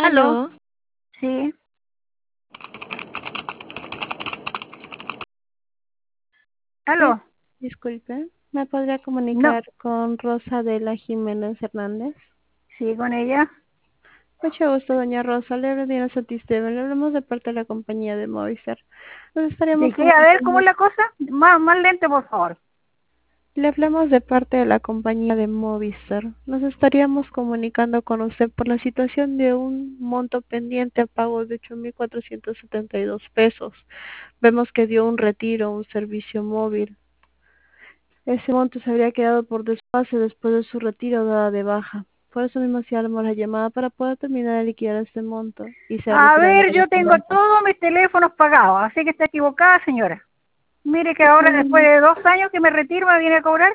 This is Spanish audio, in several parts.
¿Aló? ¿Aló? Sí. Dis- ¿Aló? Disculpe, ¿me podría No. comunicar con Rosa de la Jiménez Hernández? Sí, con ella. Mucho gusto, doña Rosa. Le hablo Diana Santisteban. Le hablamos de parte de la compañía de Movistar. Nos estaríamos ¿De qué? A ver, ¿cómo comunicando. es la cosa? Más lento, por favor. Le hablamos de parte de la compañía de Movistar. Nos estaríamos comunicando con usted por la situación de un monto pendiente a pago de 8.472 pesos. Vemos que dio un retiro, un servicio móvil. Ese monto se habría quedado por desfase después de su retiro dada de baja. Por eso mismo hacíamos la llamada para poder terminar de liquidar este monto y sea A retirado ver, de la yo tengo cuenta. todos mis teléfonos pagados, así que está equivocada, señora. Mire que ahora, después de 2 años que me retiro, me viene a cobrar.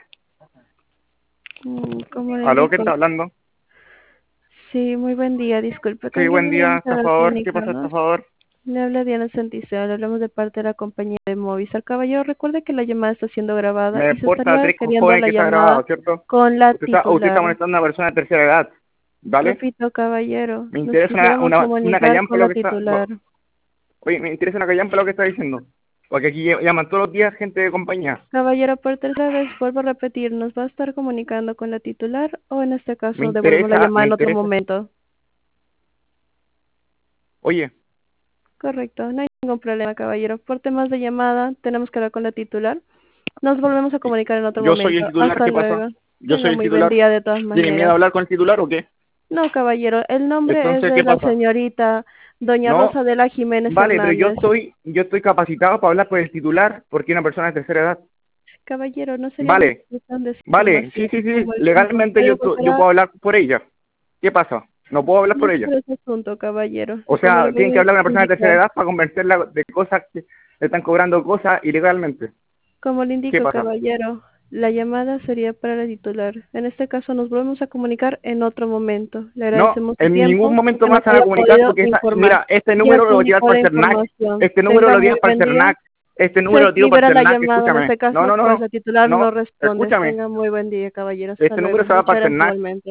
¿Cómo le ¿Aló? ¿Quién indico? está hablando? Sí, muy buen día. Disculpe, Sí, ¿con quién buen día, deberíamos haber estafador. ¿Qué pasa, comunicarnos? estafador? Le habla Diana Santisteban. Le hablamos de parte de la compañía de Movistar. Caballero, recuerde que la llamada está siendo grabada Me y se porta estaría tres queriendo cojones la que está llamada grabado, ¿cierto? con la Usted está titular. molestando a una persona de tercera edad, ¿vale? Repito, caballero, Me nos interesa quisiéramos una comunicar callampa con lo la que está... titular. Oye, me interesa una callampa lo que está diciendo. Porque aquí llaman todos los días gente de compañía. Caballero, por tercera vez vuelvo a repetir, ¿nos va a estar comunicando con la titular o en este Me caso devolvemos la interesa, llamada me en otro interesa. momento? Oye, Correcto, no hay ningún problema, caballero. Por temas de llamada, tenemos que hablar con la titular. Nos volvemos a comunicar en otro yo soy el momento. titular, Hasta ¿qué pasa? luego. Yo Tenga soy el muy buen titular. día de todas ¿Tiene miedo a maneras. hablar con el titular o qué? No, caballero, el nombre es Entonces, de ¿qué la pasa? señorita Doña No, Rosa de la Jiménez vale, pero Hernández. yo estoy capacitado para hablar con el titular porque es una persona de tercera edad. Caballero, no sería Vale, necesario tan vale, desinformación sí, sí, sí, como el tiempo. legalmente Pero yo volverá puedo hablar por ella. ¿Qué pasa? No puedo hablar no por es ella. por ese asunto, caballero. O Como le sea, voy tienen que a hablar con una persona de tercera indicar. edad para convencerla de cosas que le están cobrando cosas ilegalmente. Como le ¿Qué indico, pasa? caballero, la llamada sería para la titular. En este caso nos volvemos a comunicar en otro momento. Le No, agradecemos su en ningún tiempo y momento que nos más se van a haya comunicar podido porque informar. mira, este Ya número se lo llevas indicó para la el CERNAC, información. este número Tenga lo muy llevas para el buen día. CERNAC, este número Se lo tiro para el libera la CERNAC, llamada en escúchame. este No, caso, no, no, pues no, la titular no no, responde. escúchame. Tenga muy buen día, caballero. Hasta Este número luego. se va Muchas para el gracias CERNAC. igualmente.